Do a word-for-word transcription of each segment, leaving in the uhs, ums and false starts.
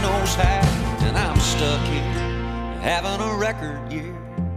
knows how, and I'm stuck here having a record year.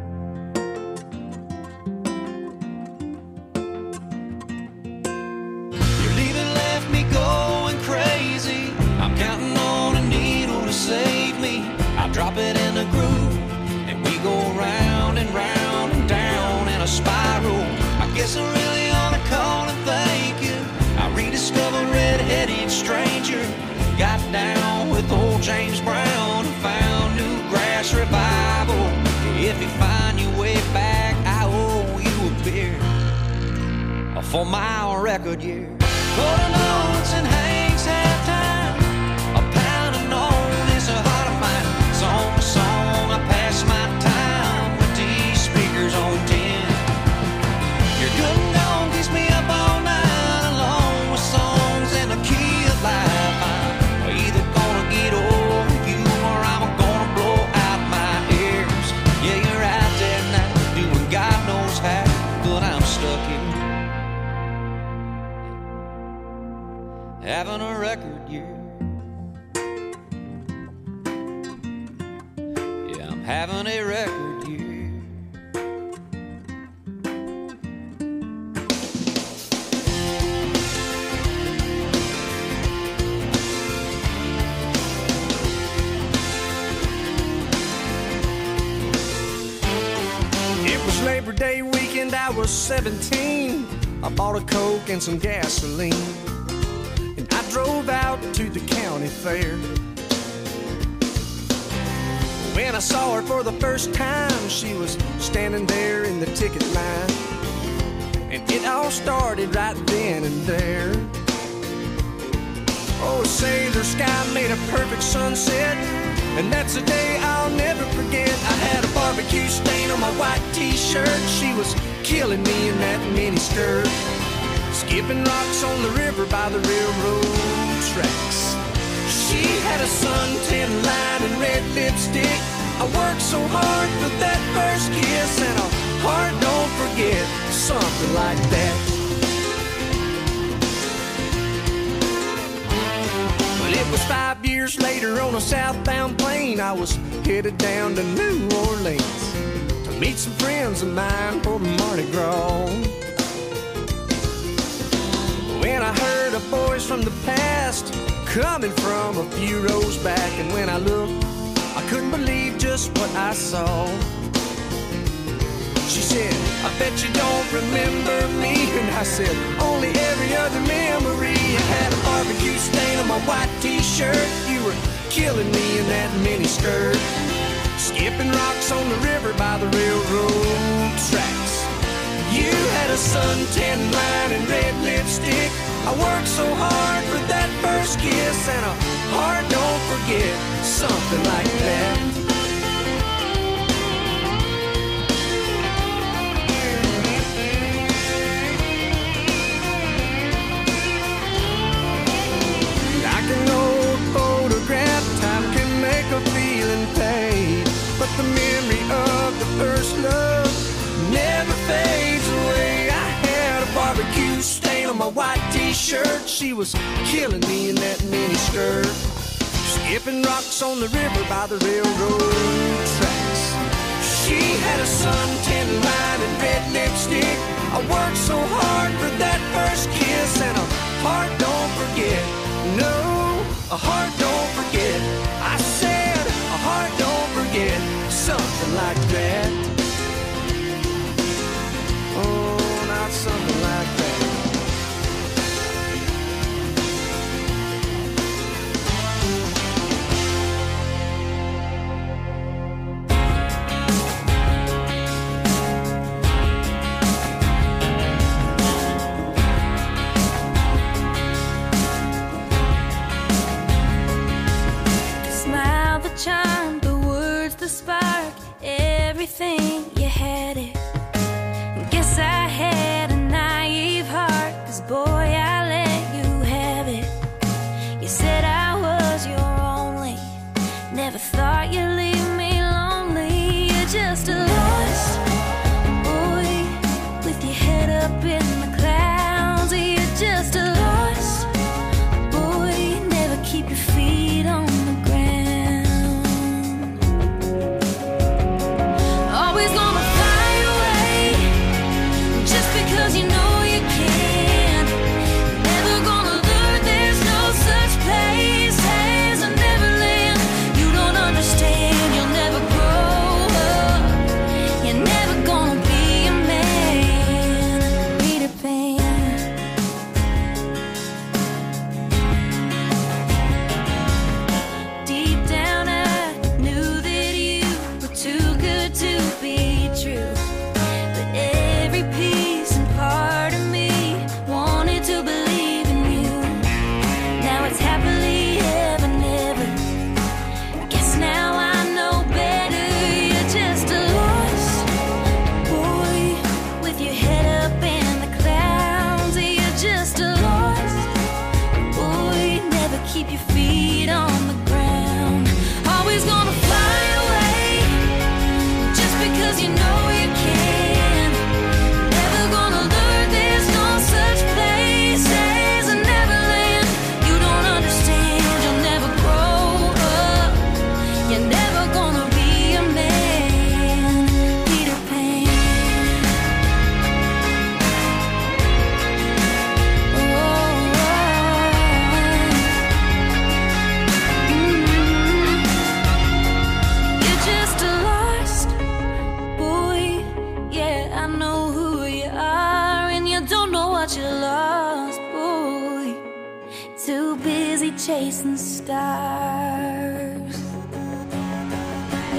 Your leaving left me going crazy. I'm counting on a needle to save me. I drop it in a groove, and we go round and round and down in a spiral. I guess I really ought to call and thank you. I rediscovered Red-Headed Stranger, got down with old James Brown, and found new grass revival. If you find your way back, I owe you a beer for my record year. Golden notes and Hank's halftime, a pound of known is a heart of mine. Song to song, I pass my time with these speakers on ten. Your good and gone keeps me up all night, along with songs in the key of life. I'm either gonna get over you or I'm gonna blow out my ears. Yeah, you're out there now, doing God knows how, but I'm stuck here having a record year. Yeah, I'm having a record year. It was Labor Day weekend, I was seventeen. I bought a Coke and some gasoline, and I drove out to the county fair. When I saw her for the first time, she was standing there in the ticket line, and it all started right then and there. Oh, say the sky made a perfect sunset, and that's a day I'll never forget. I had a barbecue stain on my white t-shirt. She was killing me in that mini skirt, skipping rocks on the river by the railroad tracks. She had a suntan line and red lipstick. I worked so hard for that first kiss, and a heart don't forget, something like that. But it was five years later on a southbound plane. I was headed down to New Orleans to meet some friends of mine for Mardi Gras. When I heard a voice from the past coming from a few rows back, and when I looked, I couldn't believe just what I saw. She said, I bet you don't remember me. And I said, only every other memory. I had a barbecue stain on my white t-shirt. You were killing me in that mini skirt, skipping rocks on the river by the railroad tracks. You had a suntan line and red lipstick. I worked so hard for that first kiss, and a heart don't forget, something like that. Like an old photograph, time can make a feeling fade, but the memory of the first love never fades away. I had a barbecue stain on my white t-shirt. She was killing me in that mini skirt, skipping rocks on the river by the railroad tracks. She had a suntan line and red lipstick. I worked so hard for that first kiss, and a heart don't forget. No, a heart don't forget. I said a heart don't forget, something like that. Oh, not something like that. Smile, the charm, the words, the spark, everything, you had it. Guess I had a naive heart, 'cause boy, I let you have it. You said I was your only, never thought you'd leave me lonely. You're just a lost boy with your head up in the clouds. You're just a lost boy, never keep your feet on the ground.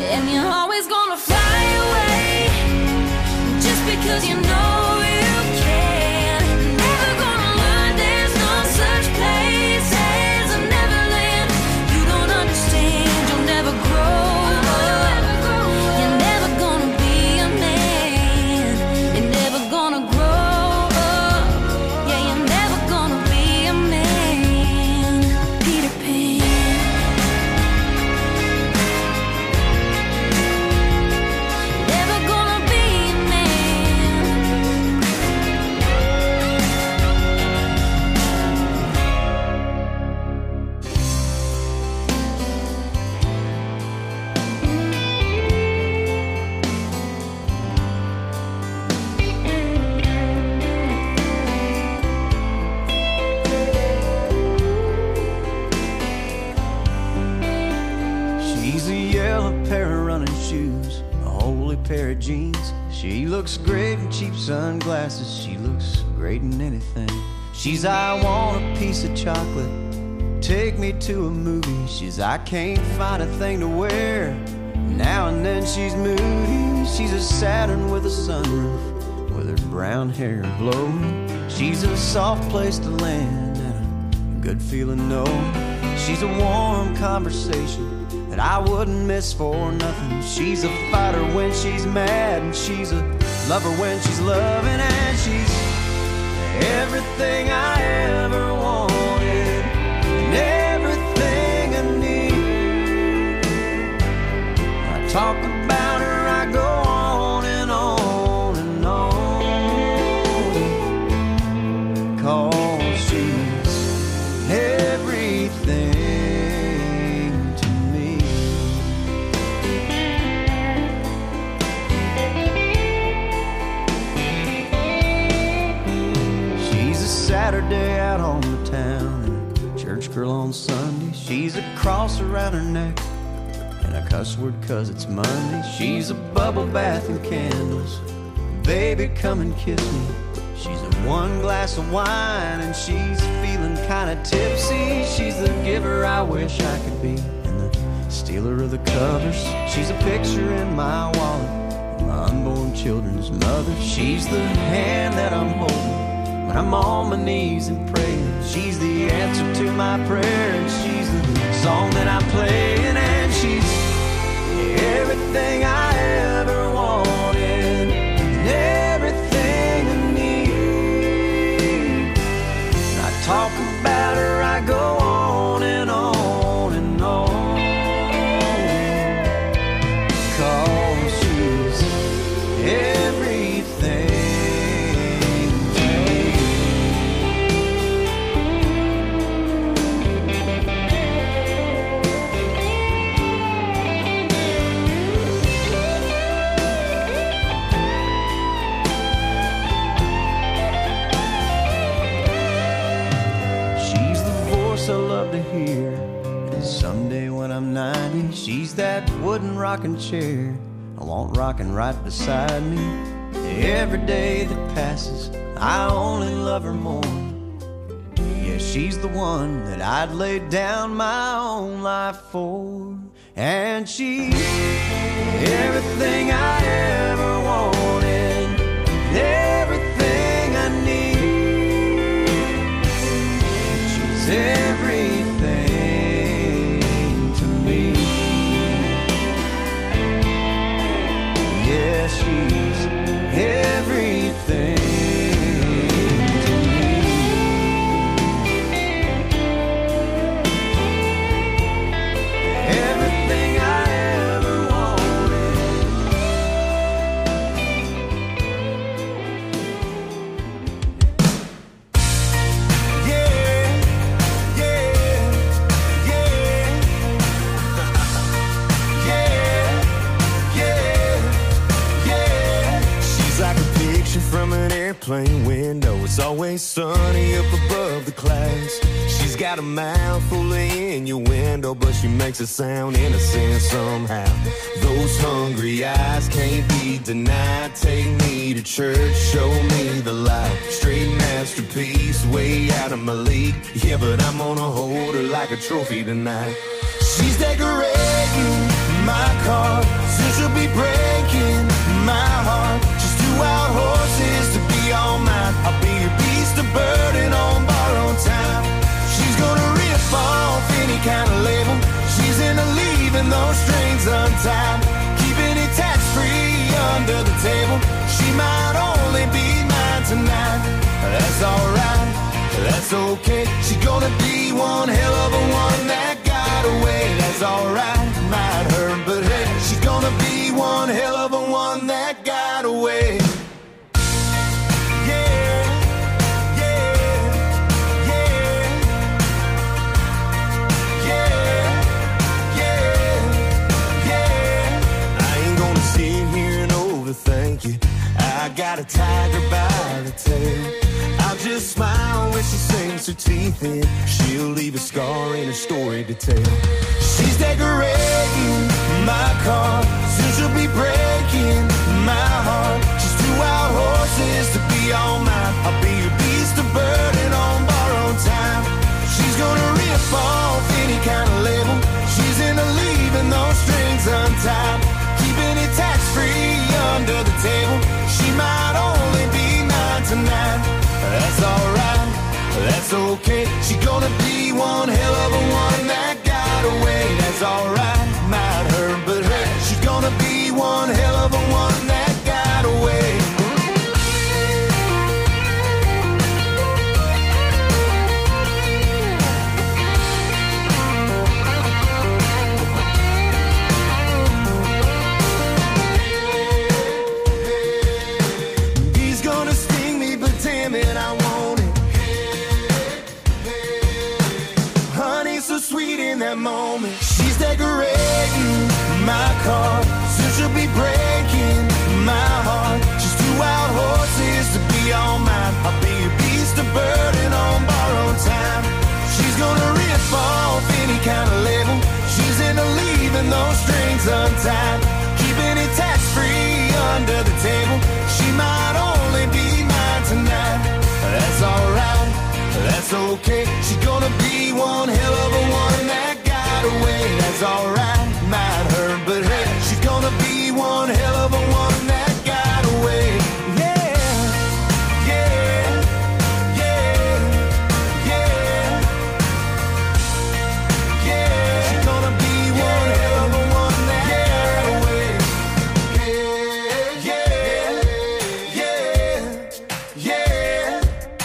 and you're always gonna fly away just because you know you can. Never gonna learn there's no such place as a Neverland. You don't understand, you'll never grow up. You're never gonna be a man. You're never gonna grow up. Yeah, you're never gonna be a man. Peter Pan. Never gonna be a man. She's a yellow pair of running shoes, a holy pair of jeans. She looks great in cheap sunglasses. She looks great in anything. She's I want a piece of chocolate, take me to a movie. She's I can't find a thing to wear. Now and then she's moody. She's a Saturn with a sunroof, with her brown hair blowing. She's a soft place to land and a good feeling no. She's a warm conversation that I wouldn't miss for nothing. She's a fighter when she's mad, and she's a lover when she's loving, and she's everything I ever wanted and everything I need. I talk about her, I go on and on and on, 'cause she's everything to me. She's a Saturday out on the town and a church girl on Sunday. She's a cross around her neck and a cuss word 'cause it's Monday. She's a bubble bath and candles. Baby, come and kiss me. She's a one glass of wine and she's feeling kinda tipsy. She's the giver I wish I could be and the stealer of the covers. She's a picture in my wallet, my unborn children's mother. She's the hand that I'm holding when I'm on my knees and praying. She's the answer to my prayer, and she's the song that I'm playing, and she's everything I ever wanted and everything I need. And I talk about her, I go on and on and on, 'cause she's everything to me. She's the voice I love to hear, and someday when I'm ninety, she's that wooden rocking chair I want rocking right beside me. Every day that passes, I only love her more. Yeah, she's the one that I'd lay down my own life for, and she's everything I ever wanted, everything I need. She's everything to me. Yeah, she's everything to me. Everything I ever wanted. Yeah, yeah, yeah. Yeah, yeah, yeah. She's like a picture from an airplane window. It's always sunny up above the clouds. She's got a mouth full of innuendo, but she makes it sound innocent somehow. Those hungry eyes can't be denied. Take me to church, show me the light. Straight masterpiece, way out of my league. Yeah, but I'm gonna hold her like a trophy tonight. She's decorating my car time, keeping it tax-free under the table. She might only be mine tonight. That's alright, that's okay. She's gonna be one hell of a one that got away. That's alright, might hurt, but hey, she's gonna be one hell of a one that got away. Thank you. I got a tiger by the tail. I'll just smile when she sinks her teeth in. She'll leave a scar in her story to tell. She's decorating my car, soon she'll be breaking my heart. She's two wild horses to be all mine. I'll be a beast of burden on borrowed time. She's gonna rip off any kind of label. She's into leaving those strings untied, keeping it tax-free under the table. She might only be mine tonight. That's alright, that's okay. She's gonna be one hell of a one that got away. That's alright, might hurt, but hey, she's gonna be one hell of a one that got away. That moment, she's decorating my car, soon she'll be breaking my heart. She's two wild horses to be all mine. I'll be a beast of burden on borrowed time. She's gonna rip off any kind of label. She's into leaving those strings untied, keeping it tax-free under the table. She might only be mine tonight. That's alright, that's okay. She's gonna be one hell of a one that got away. That's alright, might hurt, but hey, she's gonna be one hell of a one that got away. Yeah, yeah, yeah, yeah, yeah. She's gonna be one hell of a one that got away. Yeah, yeah, yeah, yeah.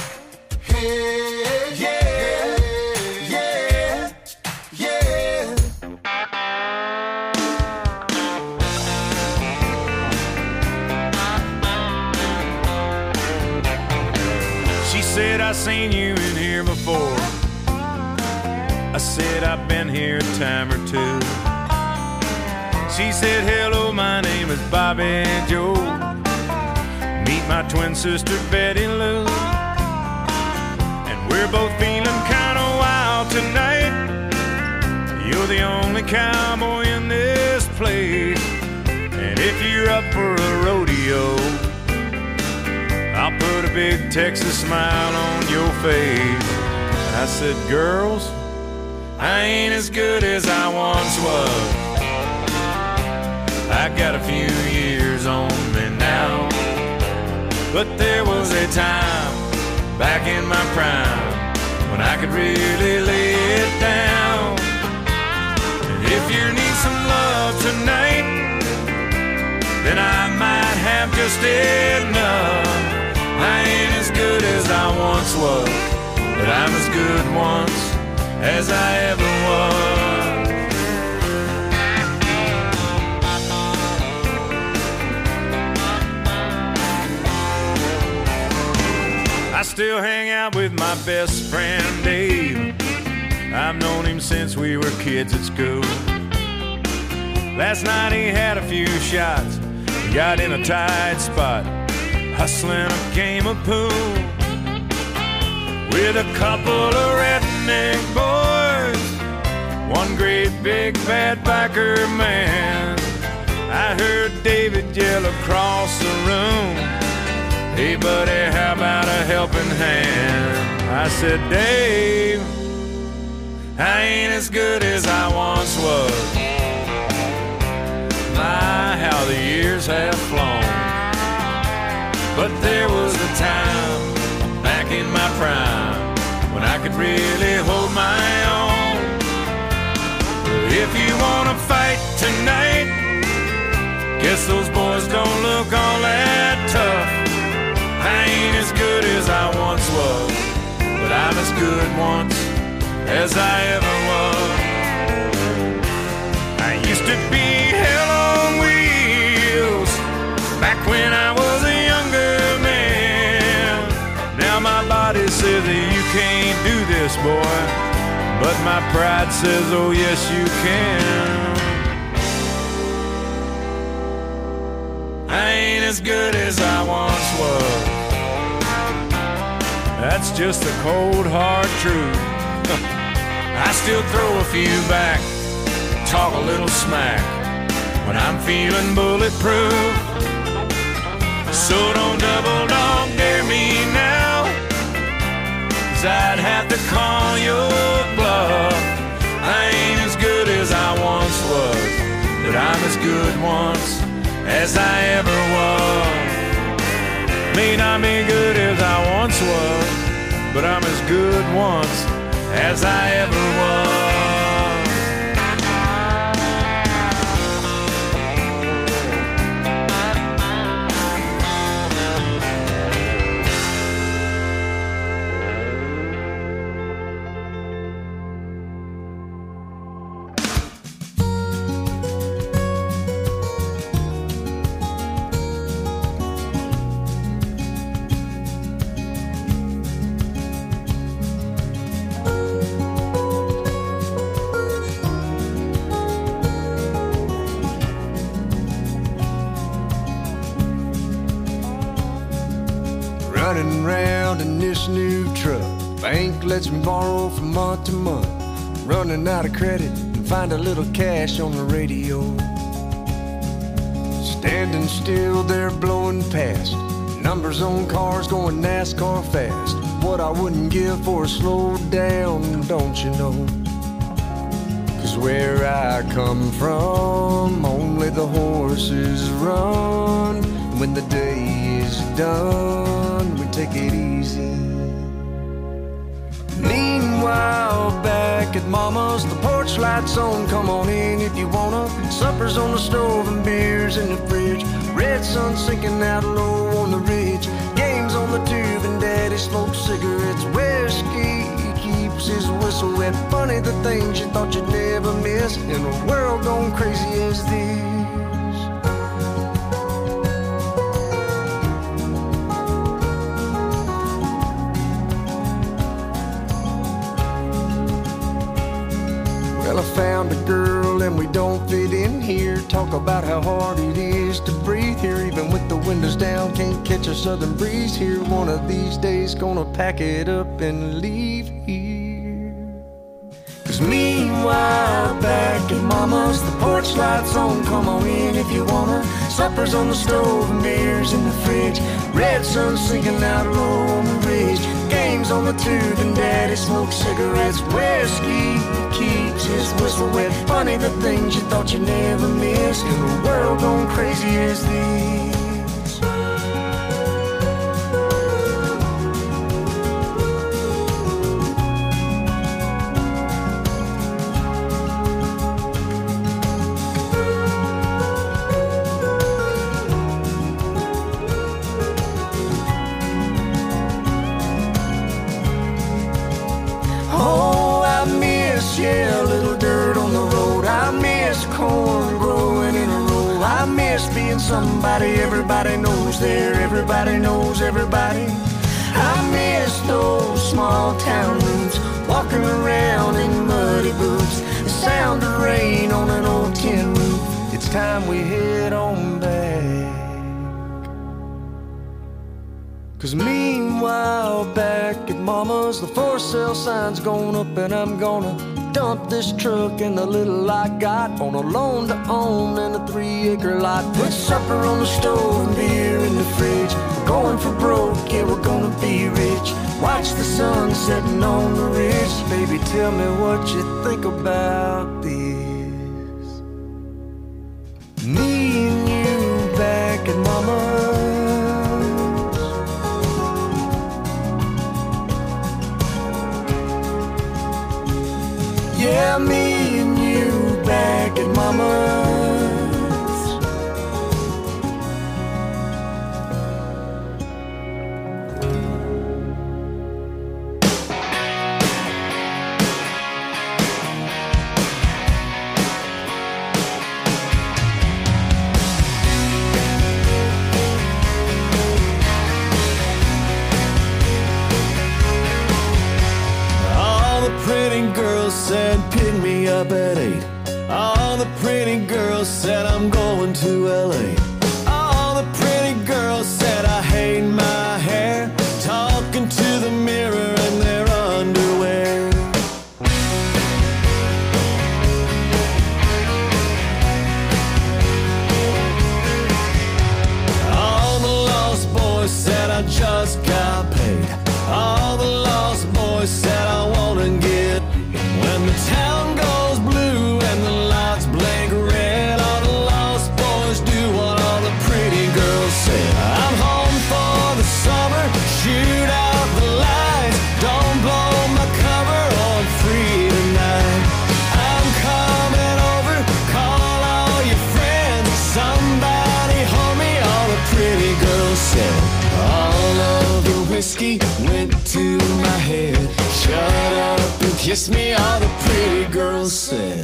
Said I seen you in here before. I said I've been here a time or two. She said, hello, my name is Bobby Joe. Meet my twin sister Betty Lou. And we're both feeling kinda wild tonight. You're the only cowboy in this place, and if you're up for a rodeo, I'll put a big Texas smile on your face. I said, girls, I ain't as good as I once was. I got a few years on me now, but there was a time back in my prime when I could really lay it down. And if you need some love tonight, then I might have just enough. I ain't as good as I once was, but I'm as good once as I ever was. I still hang out with my best friend Dave. I've known him since we were kids at school. Last night he had a few shots, got in a tight spot, hustling a game of pool with a couple of redneck boys, one great big bad biker man. I heard David yell across the room, hey buddy, how about a helping hand? I said, Dave, I ain't as good as I once was. My, how the years have flown. But there was a time back in my prime when I could really hold my own. If you wanna fight tonight, Guess those boys don't look all that tough. I ain't as good as I once was, but I'm as good once as I ever was. I used to be hell on wheels back when I was a younger man. Now my body says that you can't do this, boy, but my pride says, oh yes you can. I ain't as good as I once was. That's just the cold hard truth. I still throw a few back, talk a little smack when I'm feeling bulletproof. So don't double dog dare me now, 'cause I'd have to call your bluff. I ain't as good as I once was, but I'm as good once as I ever was. May not be good as I once was, but I'm as good once as I ever was. Running around in this new truck, bank lets me borrow from month to month. Running out of credit and find a little cash on the radio. Standing still there blowing past, numbers on cars going NASCAR fast. What I wouldn't give for a slow down, don't you know? 'Cause where I come from, only the horses run. When the day is done, we take it easy. Meanwhile, back at Mama's, the porch lights on, come on in if you wanna. Supper's on the stove and beers in the fridge. Red sun sinking out low on the ridge. Games on the tube and Daddy smokes cigarettes. Whiskey keeps his whistle wet. Funny the things you thought you'd never miss in a world gone crazy as this. Well, I found a girl and we don't fit in here. Talk about how hard it is to breathe here, even with the windows down. Can't catch a southern breeze here. One of these days gonna pack it up and leave here. 'Cause meanwhile, back at Mama's, the porch lights on, come on in if you wanna. Supper's on the stove and beers in the fridge. Red sun sinking out low on the ridge. Games on the tube and Daddy smokes cigarettes. Whiskey keeps his whistle wet. Funny the things you thought you'd never miss in a world gone crazy as this. Yeah, a little dirt on the road. I miss corn growing in a row. I miss being somebody everybody knows there. Everybody knows everybody. I miss those small town roots, walking around in muddy boots. The sound of rain on an old tin roof. It's time we head on back. 'Cause meanwhile, back at Mama's, the for sale sign's going up and I'm gonna dump this truck and the little I got on a loan to own and a three acre lot. Put supper on the stove and beer in the fridge. We're going for broke, yeah, we're gonna be rich. Watch the sun setting on the ridge. Baby, tell me what you think about this. Me and you back at Mama's. Yeah, me and you back at Mama's. up at eight. All the pretty girls said I'm going to L A. All the pretty girls said I hate my hair, talking to the mirror in their underwear. All the lost boys said I just got paid. All the lost boys said I wanna get. When the town goes blue and the lights blink red, all the lost boys do what all the pretty girls said. I'm home for the summer, shoot out the lights, don't blow my cover, on free tonight. I'm coming over, call all your friends, somebody hold me, all the pretty girls said. All of the whiskey went to my head, shut up and kiss me, all the pretty girls said.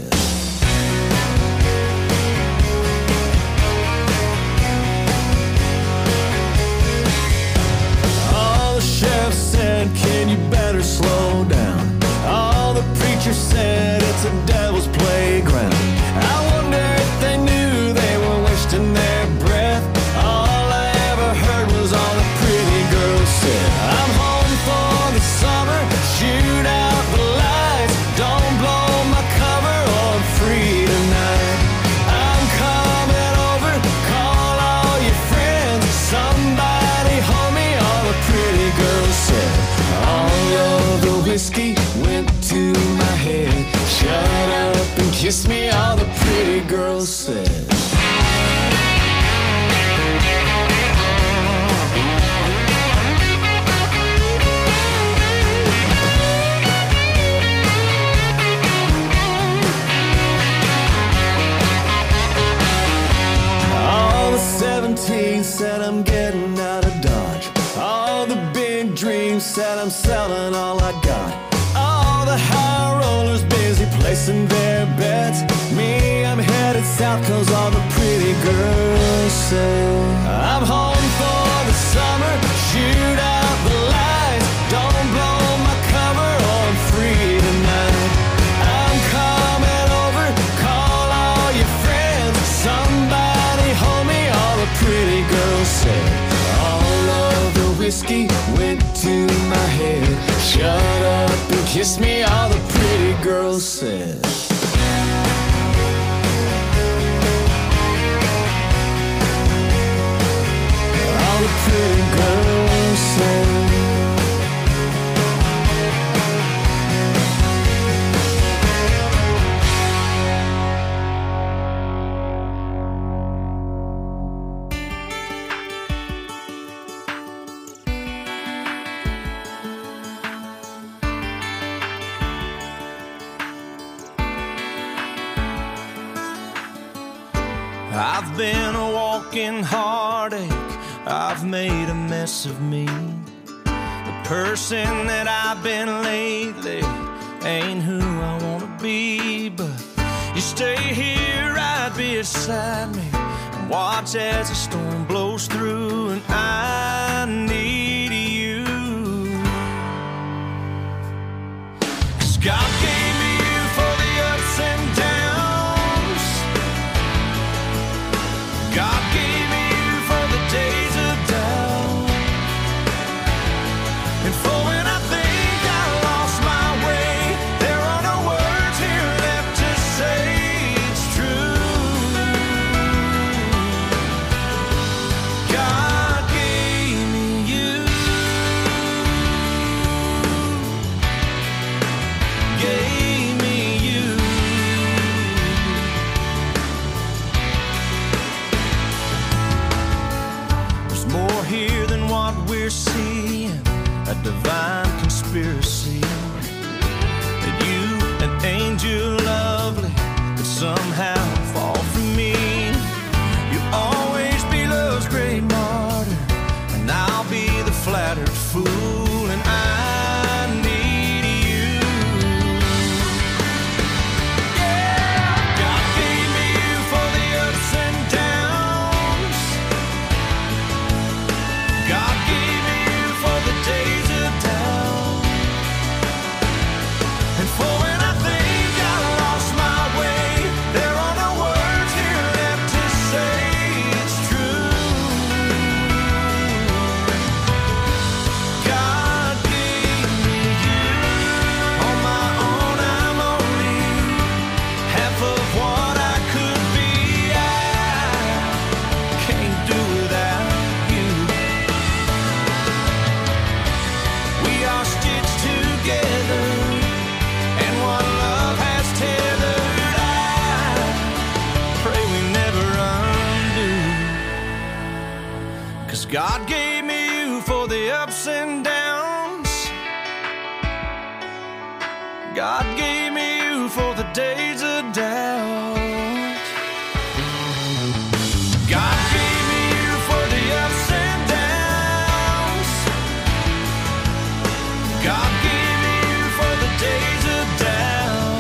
All the sheriff said, can you better slow down? All the preachers said, it's a devil's playground. I wonder if they knew they were wasting their breath. All I ever heard was all the pretty girls said. I'm home for the summer, shoot out the lights, don't blow my cover, on free tonight. I'm coming over, call all your friends, somebody hold me, all the pretty girls said. All of the whiskey went to my head, shut up and kiss me, all the pretty girls said. seventeen said I'm getting out of Dodge. All the big dreams said I'm selling all I got. All the high rollers busy placing their bets. Me, I'm headed south cause all the pretty girls say. I'm home for the summer, shoot out the lights, don't blow my cover, on free tonight. I'm coming over, call all your friends, somebody hold me, all the pretty girls said. All of the whiskey went to my head, shut up and kiss me, all the pretty girls said. All the pretty girls said. I've been a walking heartache, I've made a mess of me. The person that I've been lately ain't who I wanna be. But you stay here right beside me and watch as the storm blows through, and I need you. 'Cause God gave me you for the ups and downs. God gave me you for the days of doubt, and for when I think I lost my way, there are no words here left to say it's true. God gave me you, gave me you. More here than what we're seeing, a divine conspiracy, that you, an angel lovely, could somehow fall from me. You'll always be love's great martyr, and I'll be the flattered fool, and I need you. Yeah, God gave me you for the ups and downs. God gave me you for the days of doubt, and for when I think I lost my God gave me you for the ups and downs. God gave me you for the days of doubt. God gave me you for the ups and downs. God gave me you for the days of doubt.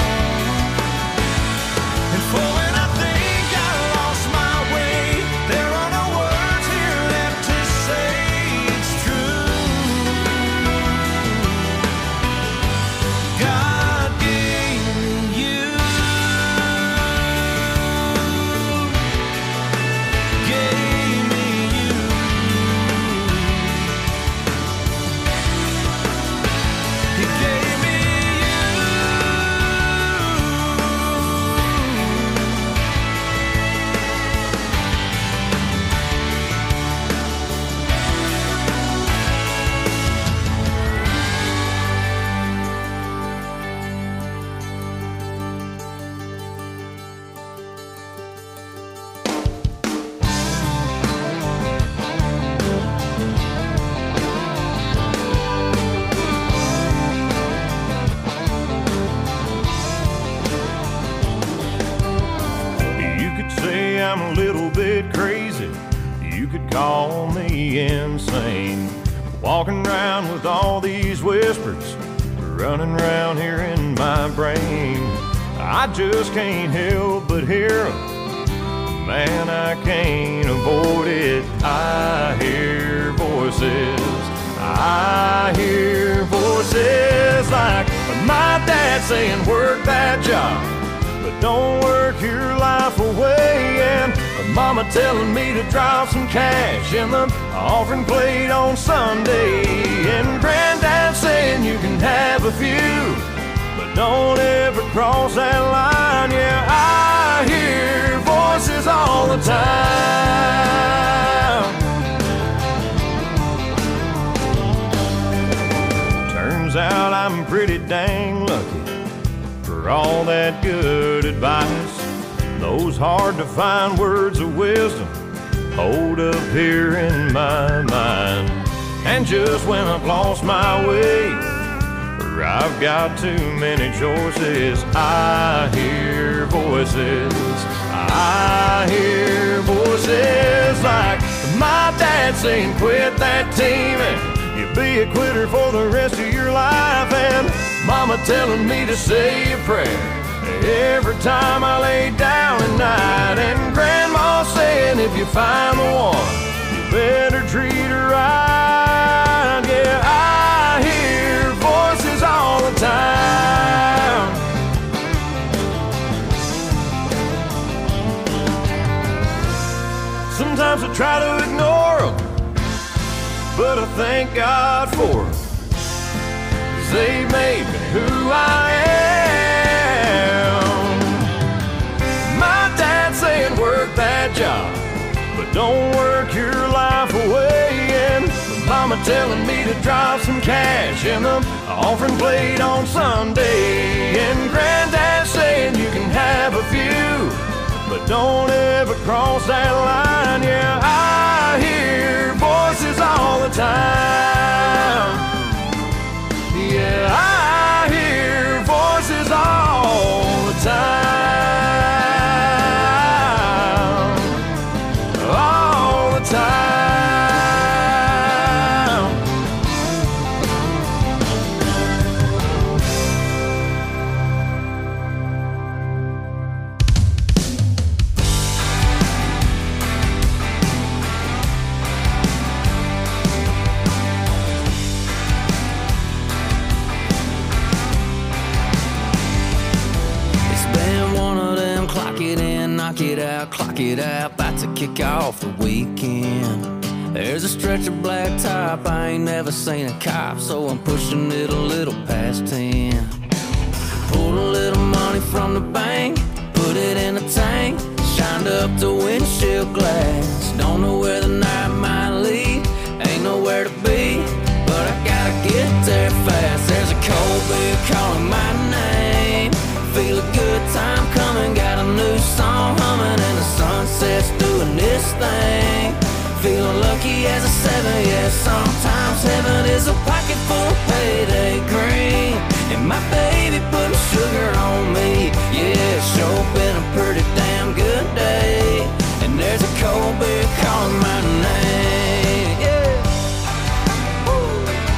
And for when I think I lost my way, there are no words here left to say it's true. God gave me you. Gave me you. He gave me You could say I'm a little bit crazy. You could call me insane. Walking around with all these whispers running around here in my brain. I just can't help but hear 'em. Man, I can't avoid it. I hear voices. I hear voices like my dad saying, work that job, but don't work your life away. And mama telling me to drop some cash in the offering plate on Sunday. And granddad saying you can have a few, but don't ever cross that line. Yeah, I hear voices all the time. Turns out I'm pretty dang lucky for all that good advice. Those hard to find words of wisdom hold up here in my mind. And just when I've lost my way, or I've got too many choices, I hear voices. I hear voices like my dad saying, quit that team and you'll be a quitter for the rest of your life. And mama telling me to say a prayer every time I lay down at night. And grandma saying if you find the one, you better treat her right. Yeah, I hear voices all the time. Sometimes I try to ignore them, but I thank God for them, 'cause they made me who I am. My dad saying work that job, but don't work your life away. And mama telling me to drop some cash in the offering plate on Sunday. And granddad saying you can have a few, but don't ever cross that line. Yeah, I hear voices all the time. Yeah, I hear voices all the time. All the time. Knock it out, clock it out, about to kick off the weekend. There's a stretch of black top, I ain't never seen a cop, so I'm pushing it a little past ten. Pulled a little money from the bank, put it in a tank, shined up the windshield glass. Don't know where the night might lead, ain't nowhere to be, but I gotta get there fast. There's a cold beer calling my name, feel a good time coming, got a new song humming, and the sunset's doing this thing. Feeling lucky as a sometimes heaven is a pocket full of payday green. And my baby putting sugar on me. Yeah, it's sure been a pretty damn good day. And there's a cold beer calling my name. Yeah. Woo.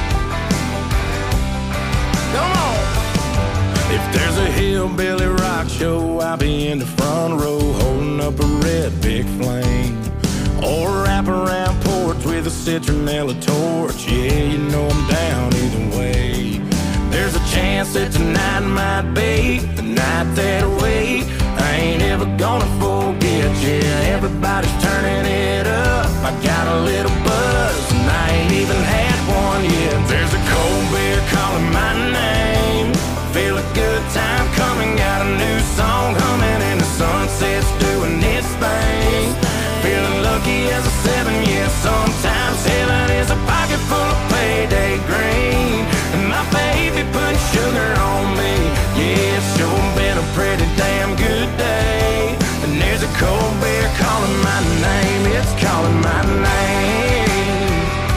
Come on. If there's a hillbilly rock show, I'll be in the front row holding up a red big flame. Or wrap around porch with a citronella torch. Yeah, you know I'm down either way. There's a chance that tonight might be the night that I wait. I ain't ever gonna forget, yeah, everybody's turning it up. I got a little buzz and I ain't even had one yet. There's a cold beer calling my name. Feel a good time coming, got a new song humming, and the sunset's doing its thing. Feeling lucky as a seven, yeah, sometimes heaven is a pocket full of payday green. And my baby put sugar on me. Yeah, it's sure been a pretty damn good day. And there's a cold beer calling my name. It's calling my name.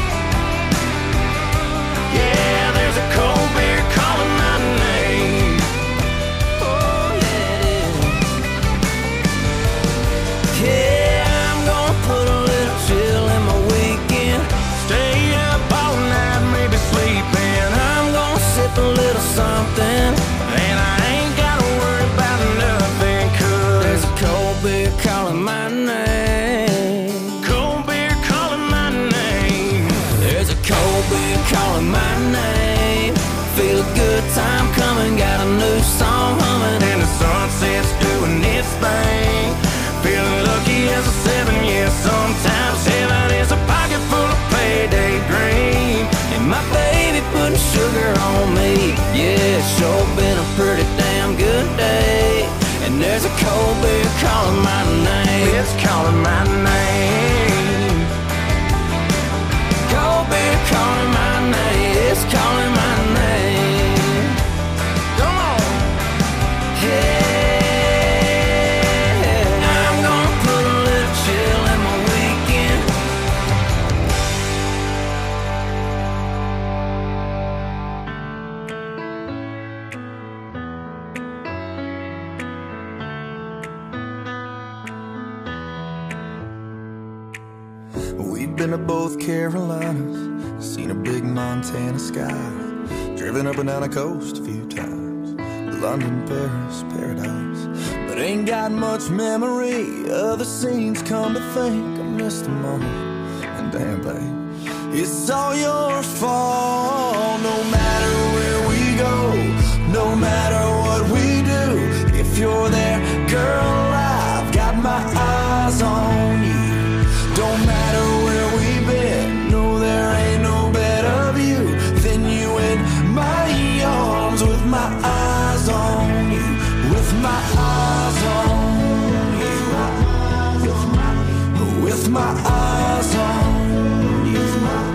Yeah, there's a cold beer calling my name. Oh, yeah, it is. Yeah, I'm gonna put a little chill in my weekend. Stay up all night, maybe sleeping. I'm gonna sip a little something, and I ain't gotta worry about nothing, 'cause there's a cold beer calling my name. Cold beer calling my name. There's a cold beer calling my name. Feel a good time coming, got a new song humming, And the sunset's doing its thing. Feeling lucky as a seven, yeah, sometimes heaven is a pocket full of payday green. and my baby putting sugar on me. Yeah, it's sure been a pretty damn good day. And there's a cold beer calling my name. It's calling my name. Cold beer calling my name. It's calling my name. Come on. Yeah, I'm gonna put a little chill in my weekend. We've been to both Carolinas, seen a big Montana sky, driven up and down the coast a few times, London, Paris, paradise. But ain't got much memory of the scenes, come to think I missed them all. And damn, babe, it's all your fault. No matter where we go, no matter what we do, if you're there, girl, I've got my eyes on you. Don't matter where we've been, no, there ain't no better view than you in my arms, with my eyes on you, with my eyes on you, with my eyes on you.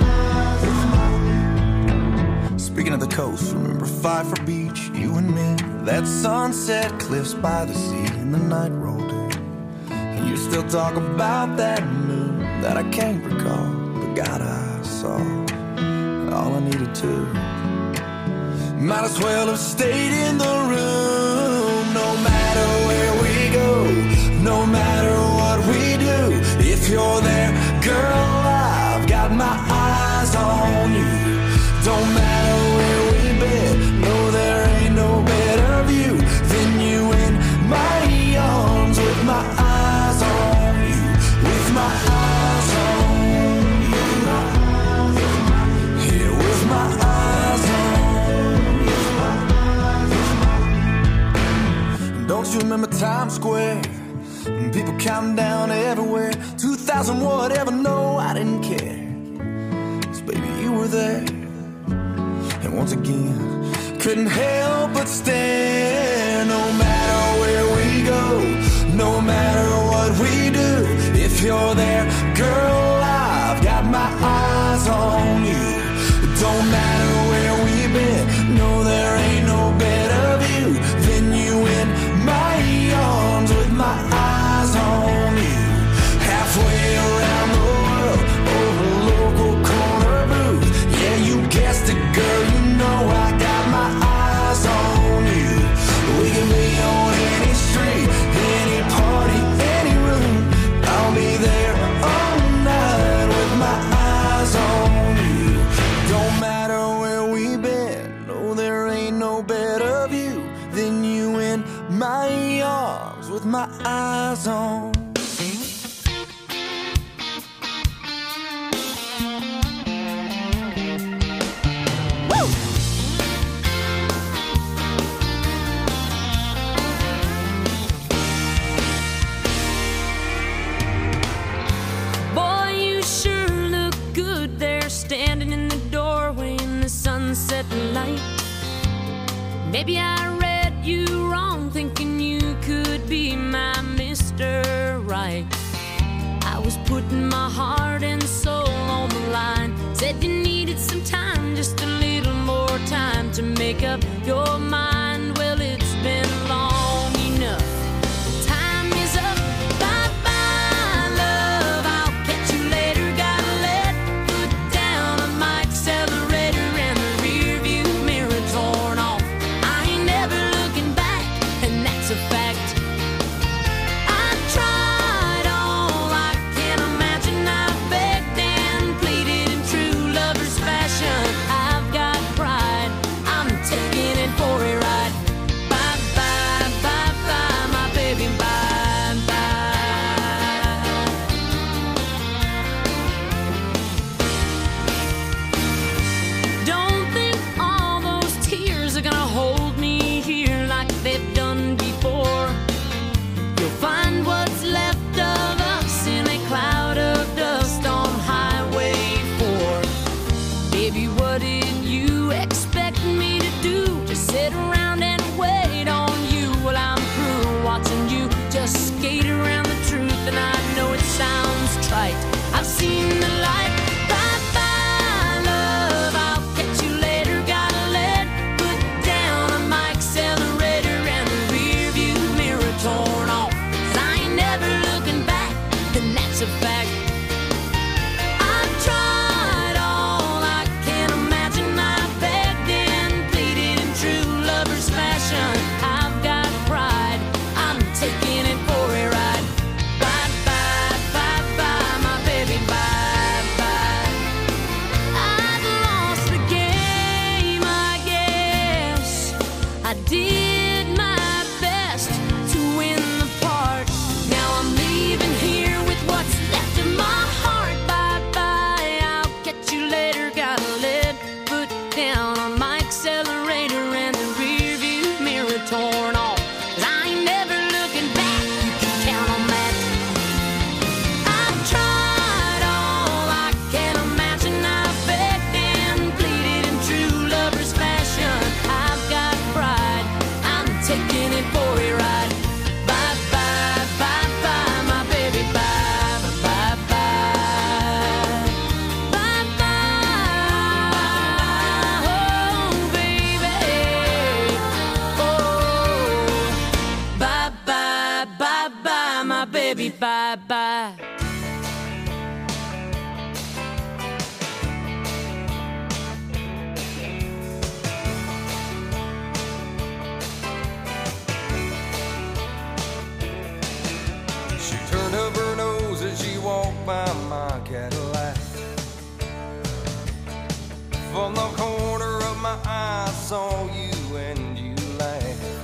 Speaking of the coast, remember Pfeiffer Beach, you and me, that sunset cliffs by the sea, and the night rolled in, and you still talk about that moon that I can't recall, but God, I saw all I needed to. Might as well have stayed in the room. No matter where we go, no matter what we do, if you're there, girl, I've got my eyes on you. Don't matter where we've been, no, there ain't no better view than you in my arms, with my eyes on you, with my eyes on you, yeah, with my eyes on you. Don't you remember Times Square? People counting down everywhere, two thousand whatever, no, I didn't care, 'cause baby, you were there. And once again, couldn't help but stare. No matter where we go, no matter what we do, if you're there, girl, I've got my eyes on you. Don't matter where we've been, no, there ain't no better view than you in my arms, with my eyes on you. Halfway around the world, over local corner light. Maybe I read you wrong, thinking you could be my Mister Right. I was putting my heart and soul on the line. Said you needed some time, just a little more time to make up your mind. Well, it's been long enough. Time is up. Bye-bye, love. I'll catch you later. Gotta let foot down on my accelerator and the rear view mirror torn off. I ain't never looking back, and that's a fact. I tried all I can imagine. I begged and pleaded in true lover's fashion. I've got pride. I'm taking it for a ride. Bye bye, bye bye, my baby, bye bye. Don't think all those tears are gonna hold me here like they've done before. You'll find what's left of us in a cloud of dust on Highway four. Baby, what did you expect me to do? Just sit around and wait on you? Well, I'm through watching you just skate around the truth, and I know it sounds trite. I've seen the light. Bye bye, love. I'll catch you later. Gotta let foot down on my accelerator and the rear view mirror torn off. 'Cause I ain't never looking back, and that's a fact. I've tried all I can imagine. I begged and pleaded in true lover's fashion. I've got pride. I'm taking it for a ride. Bye bye, bye bye, my baby, bye bye. I've lost the game, I guess. I did my best to win the part. Now I'm leaving here with what's left of my heart. Bye bye, I'll catch you later. Gotta let foot down on my accelerator and the rear view mirror torn off. 'Cause I ain't never looking back, you can count on that. I've tried all I can imagine. I begged and pleaded in true lover's fashion. I've got pride. I'm taking it for a ride. Bye bye, bye bye, my baby, bye bye, bye bye. Bye bye, oh baby, oh. Bye bye, bye bye, my baby, bye bye. She turned up her nose as she walked by my Cadillac. From the corner of my eye, I saw you and you laughed.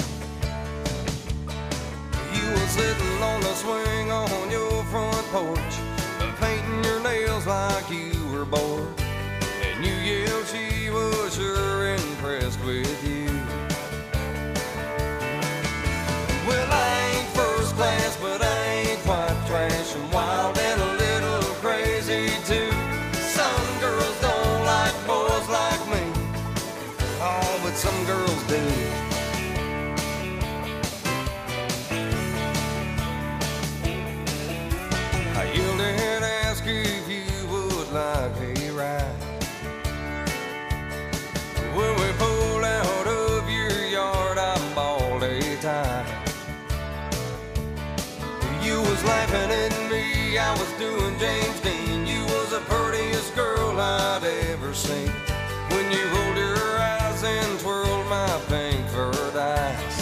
You were sitting on the swing on your front porch, painting your nails like you were bored. And you yelled she was sure impressed with you. Well, I ain't first class, but I ain't quite trash. I'm wild and a little crazy too. Some girls don't like boys like me. Oh, but some girls do. I yelled and asked if you would like a ride. When we pulled out of your yard, I bawled a tie. You was laughing at me, I was doing James Dean. You was the prettiest girl I'd ever seen. When you rolled your eyes and twirled my pink furred eyes.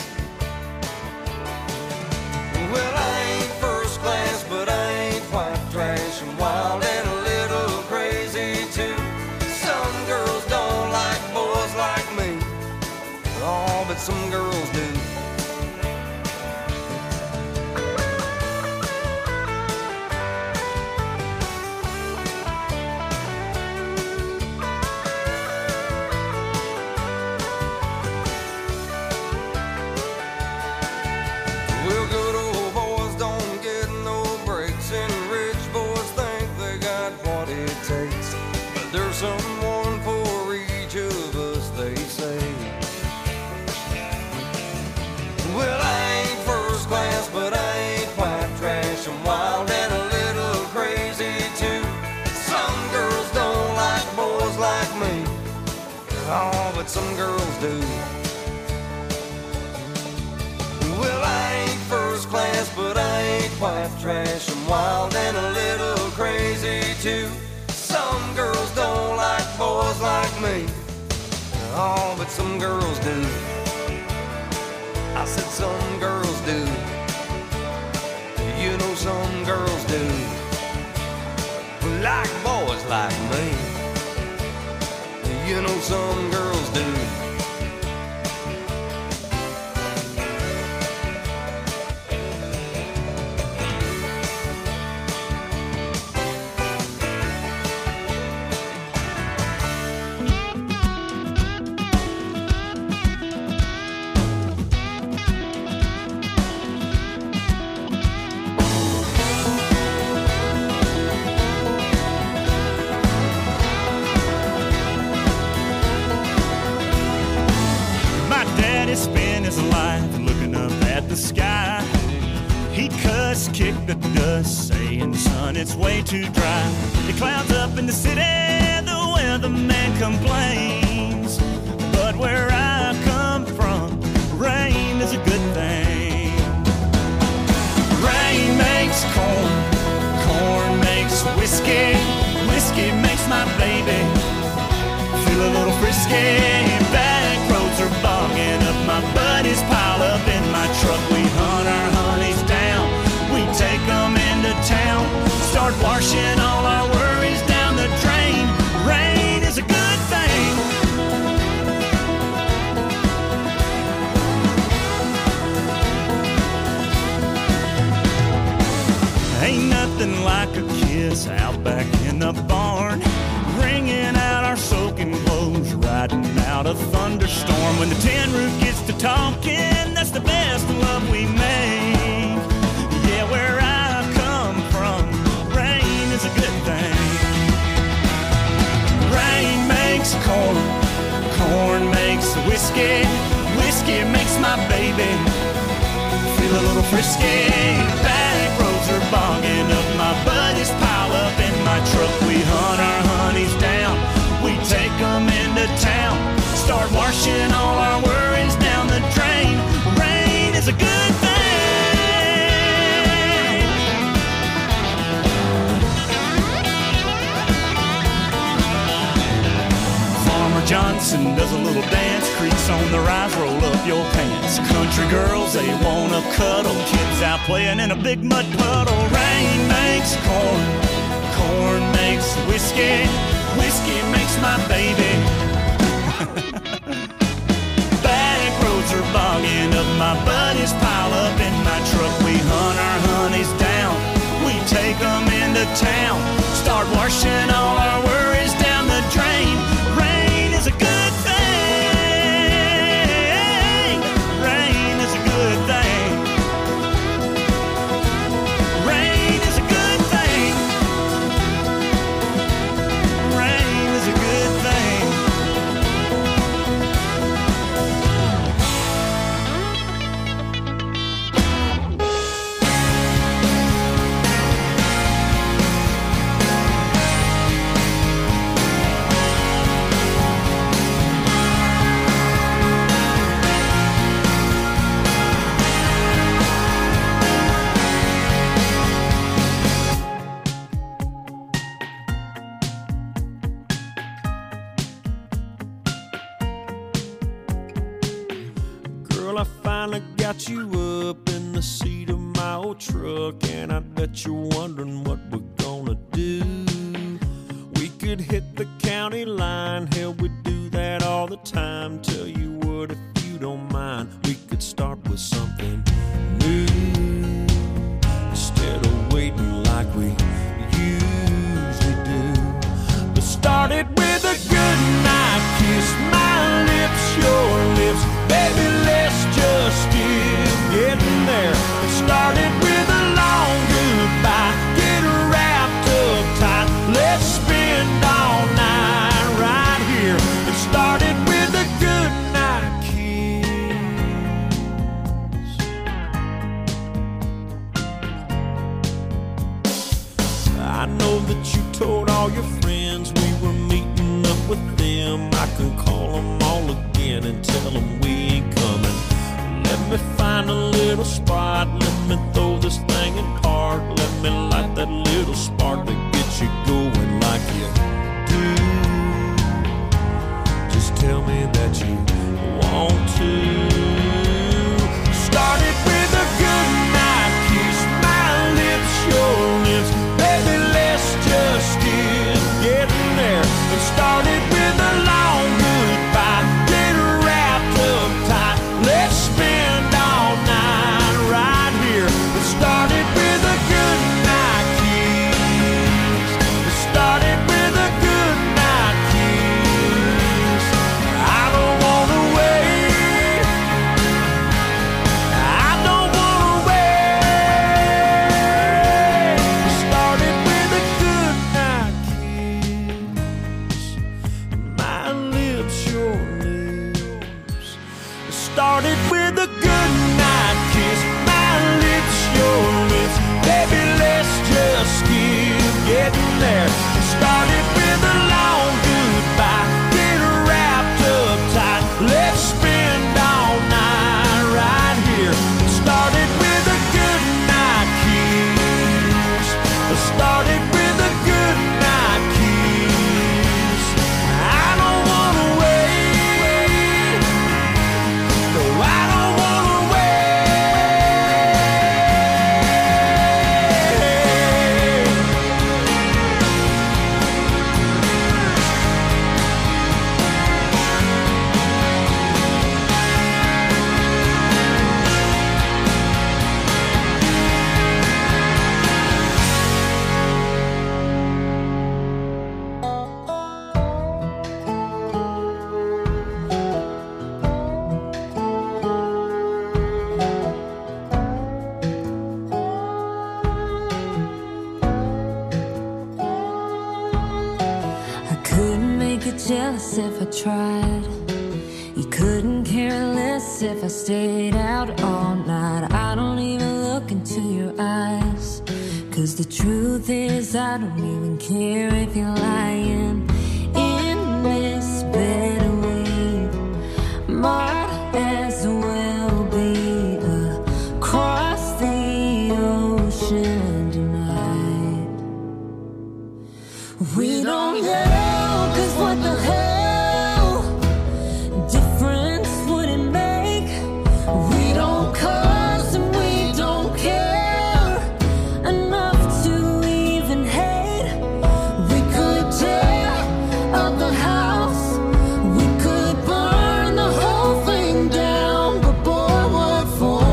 Well, I ain't first class, but I ain't quite trash. I'm wild and a little crazy too. Some girls don't like boys like me. Oh, but some girls do. class, but I ain't white trash. I'm wild and a little crazy too. Some girls don't like boys like me. Oh, but some girls do. I said some girls do. You know some girls do. Like boys like me. You know some girls do. Spent his life looking up at the sky. He cussed, kicked the dust, saying, son, it's way too dry. It clouds up in the city, the weatherman complains. But where I come from, rain is a good thing. Rain makes corn, corn makes whiskey, whiskey makes my baby feel a little frisky. Back roads are bogging up, my buddies pile up in my truck. We hunt our honeys down, we take them into town, start washing all our worries down the drain. Rain is a good thing. Ain't nothing like a kiss out back in the barn, wringing out our soaking clothes, riding out a thunderstorm. When the tin roof gets to talking, that's the best love we make. Yeah, where I come from, rain is a good thing. Rain makes corn, corn makes whiskey, whiskey makes my baby feel a little frisky. Back roads are bogging up, my buddies pile up in my truck. We hunt our honeys down, we take them into town, start washing all our worries down the drain. Rain is a good thing. Farmer Johnson does a little dance, creaks on the rise, roll up your pants. Country girls, they wanna cuddle, kids out playing in a big mud puddle. Rain makes corn, corn makes whiskey, whiskey makes my baby. Back roads are bogging up, my buddies pile up in my truck. We hunt our honeys down, we take them into town, start washing all our worries down the drain. Rain is a good thing. Rain is a good thing. Rain is a good thing. Rain is a good thing. Girl, I finally got you up in the seat of my old truck, and I bet you're wondering what we're gonna do. We could hit the county line, hell, we do that all the time. Tell you what, if you don't mind, we could start with something new, instead of waiting like we usually do. But start it with a good night kiss, my lips, your lips, baby, let's just get getting there. Started with a long goodbye, get wrapped up tight, let's spend all night right here. It started with a good night kiss. I know that you told all your friends we were meeting up with them. I can call them all again and tell them we ain't coming. Let me find a little spot. Let me throw this thing in park. Let me light that little spark to get you going like you do. Just tell me that you want to. Started with a good night kiss, my lips, your lips. Baby, let's just get getting there. It started with a long goodbye, get wrapped up tight. Let's spend all night right here. It started with a good night kiss. It started with a good night kiss. I don't wanna wait. I don't wanna wait. It started with a good night kiss. My lips, your lips. It started with a good night kiss. My lips, your lips. Baby, let's just keep getting there. It started with a long goodbye, get wrapped up tight. Let's spend all night right here. It started with a good night kiss. It started with a good night kiss. I don't wanna wait. No, I don't wanna wait. I couldn't make you jealous if I tried. You couldn't care less if I stayed out all night. I don't even look into your eyes, 'cause the truth is I don't even care if you're lying. In this bed we might as well be across the ocean tonight. We don't yell, 'cause what the hell difference would it make? We don't cuss and we don't care enough to even hate. We could tear up the house, we could burn the whole thing down, but boy, what for?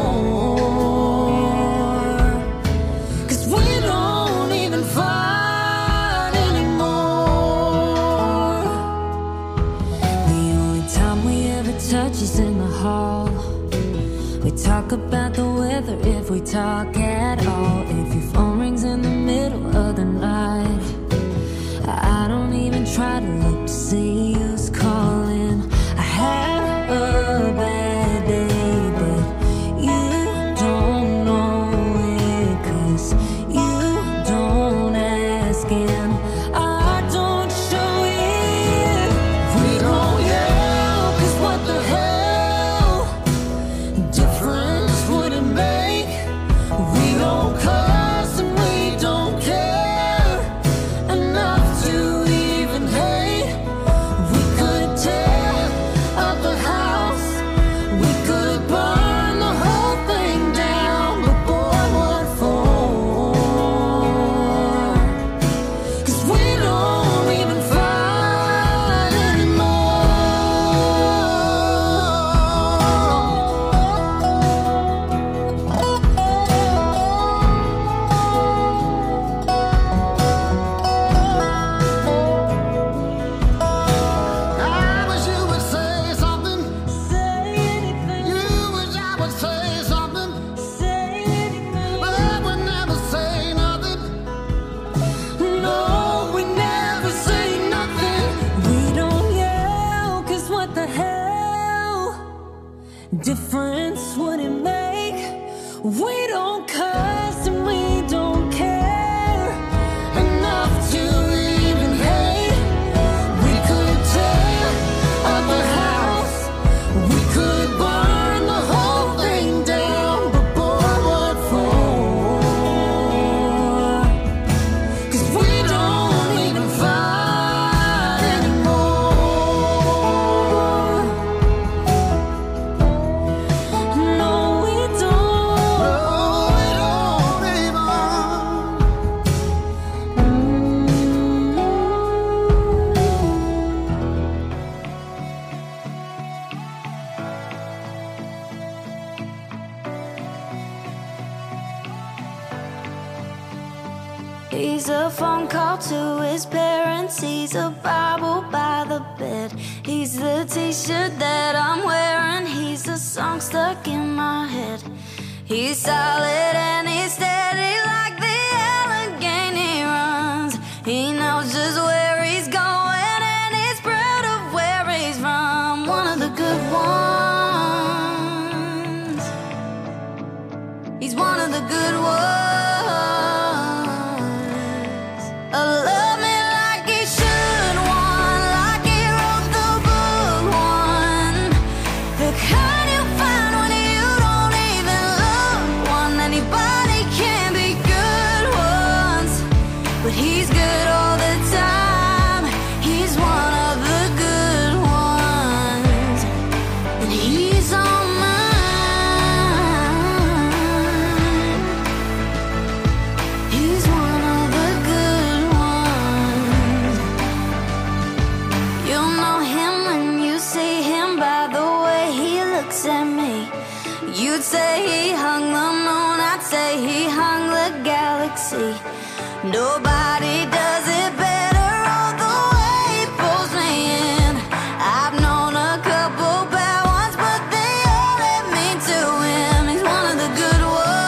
'Cause we don't even fight anymore. The only time we ever touch is in the hall. We talk about the weather if we talk at all. If your phone rings in the middle of the night, I don't even try to look to see who's calling. I had a bad day, but you don't know it, 'cause you don't ask and I don't show it. We don't yell, 'cause what the hell difference would it make? We don't cuss and we don't care enough to even hate. We could tear up the house, we could burn the whole thing down, but boy, what for? 'Cause we don't even fight I wish you would say something. Say anything. You wish I would say something. Say anything. But I would never say nothing. No, we never say nothing. We don't yell, 'cause what the hell difference would it make? We don't cuss and we don't care enough to even hate. We could tear up a house, we could burn the whole thing He's a phone call to his parents. He's a Bible by the bed. He's the t-shirt that I'm wearing. He's a song stuck in my head. He's solid and he's steady like the Allegheny runs. He knows just where he's going and he's proud of where he's from. One of the good ones. He's one of the good ones. Love me like he should, one like he wrote the book, one the kind you find when you don't even look, one anybody can be good ones, but he's good all the time. He's one of the good ones, and he's on mine. He's one of the good ones. You'll know him when you see him by the way he looks at me. You'd say he hung the moon, I'd say he hung the galaxy. Nobody does it better, all the way he pulls me in. I've known a couple bad ones, but they all led me to him. He's one of the good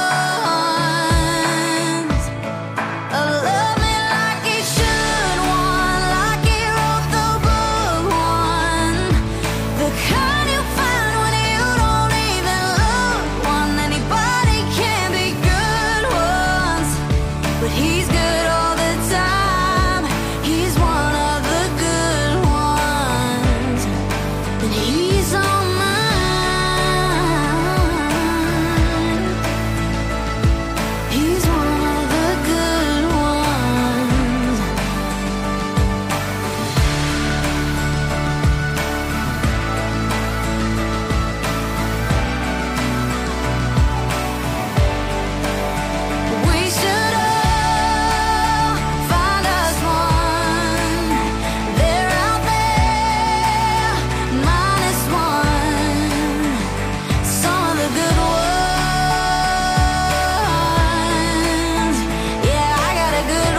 ones. Love me like he should, one like he wrote the book, one the kind you find when you don't even look, one anybody can be good ones, but he's good all the time. He's one of the good ones, and he's on mine. He's one of the good ones. We should all find us one. They're out there, minus one. Some of the good ones. Yeah, I got a good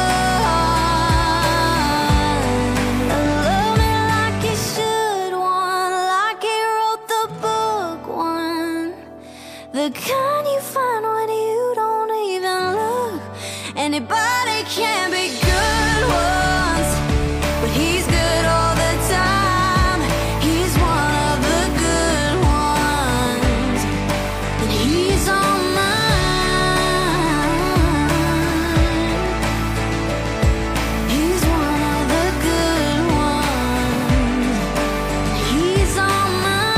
one. Love me like he should, one like he wrote the book, one the kind you find when you don't even look. Anybody can be good ones, but he's good all the time. He's one of the good ones, and he's on mine. He's one of the good ones, and he's on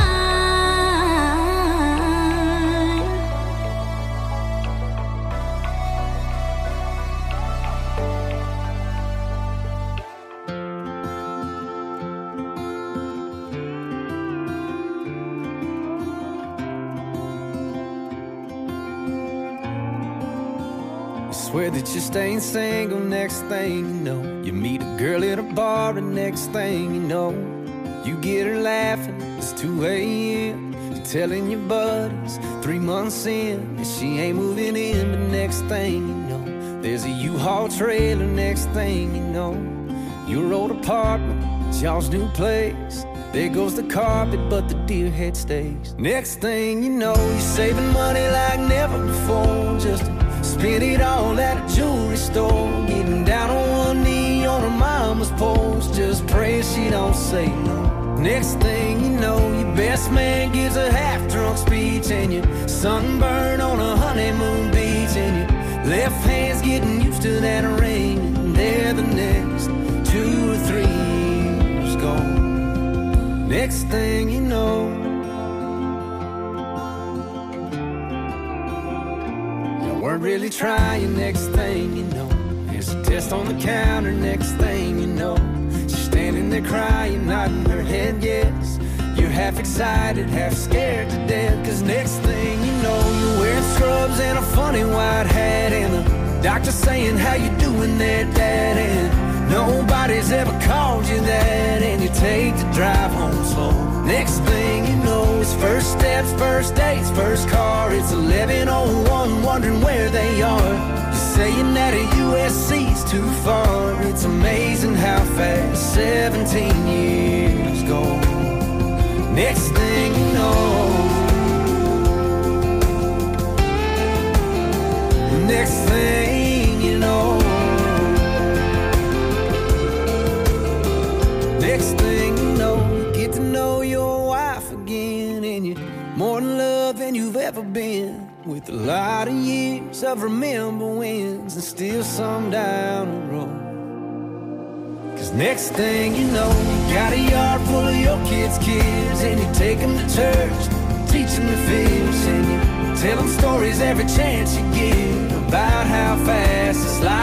mine. Swear that you're staying single, next thing you know, you meet a girl at a bar, and next thing you know, you get her laughing, it's two a.m. You're telling your buddies, three months in, and she ain't moving in. But next thing you know, there's a U-Haul trailer. Next thing you know, your old apartment, it's y'all's new place. There goes the carpet, but the deer head stays. Next thing you know, you're saving money like never before, just to spend it all at a jewelry store. Getting down on one knee on her mama's porch, just praying she don't say no. Next thing you know, your best man gives a half-drunk speech, and you're sunburned on a honeymoon beach, and your left hand's getting used to that ring, and there the next two or three years gone. Next thing you know, you weren't really trying. Next thing you know, there's a test on the counter. Next thing you know, she's standing there crying, nodding her head yes. You're half excited, half scared to death, cause next thing you know, you're wearing scrubs and a funny white hat, and the doctor saying, how you doing there, Dad? And nobody's ever called you that, and you take the drive home slow. Next thing you know, it's first steps, first dates, first car. It's eleven oh one, wondering where they are. You saying that a U S C's too far. It's amazing how fast seventeen years go. Next thing you know, next thing you know, next thing you know, you get to know your wife again, and you're more in love than you've ever been. With a lot of years of remember wins and still some down the road. Cause next thing you know, you got a yard full of your kids' kids, and you take them to church, teach them to fish, and you tell them stories every chance you get about how fast this life